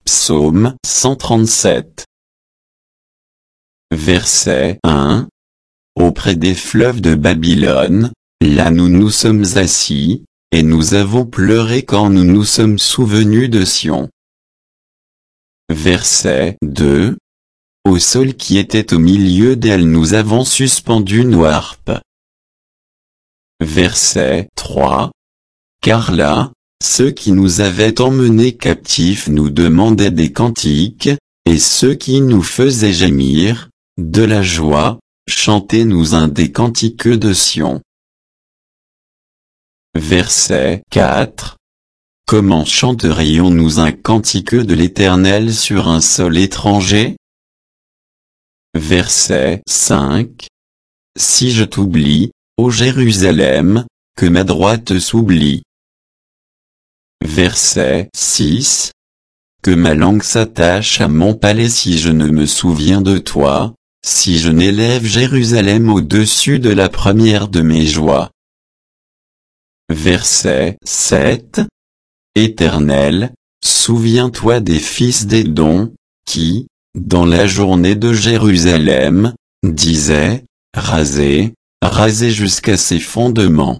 Psaume 137. Verset 1. Auprès des fleuves de Babylone, là nous nous sommes assis, et nous avons pleuré quand nous nous sommes souvenus de Sion. Verset 2. Au sol qui était au milieu d'elle nous avons suspendu nos harpes. Verset 3. Car là, ceux qui nous avaient emmenés captifs nous demandaient des cantiques, et ceux qui nous faisaient gémir, de la joie, chantez-nous un des cantiques de Sion. Verset 4. Comment chanterions-nous un cantique de l'Éternel sur un sol étranger? Verset 5. Si je t'oublie, ô Jérusalem, que ma droite s'oublie. Verset 6. Que ma langue s'attache à mon palais si je ne me souviens de toi, si je n'élève Jérusalem au-dessus de la première de mes joies. Verset 7. Éternel, souviens-toi des fils d'Édom, qui, dans la journée de Jérusalem, disaient, rasez, rasez jusqu'à ses fondements.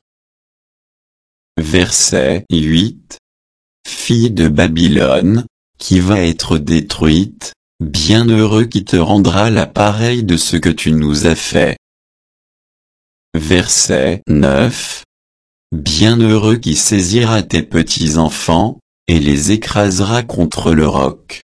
Verset 8. Fille de Babylone, qui va être détruite, bienheureux qui te rendra l'appareil de ce que tu nous as fait. Verset 9. Bienheureux qui saisira tes petits enfants, et les écrasera contre le roc.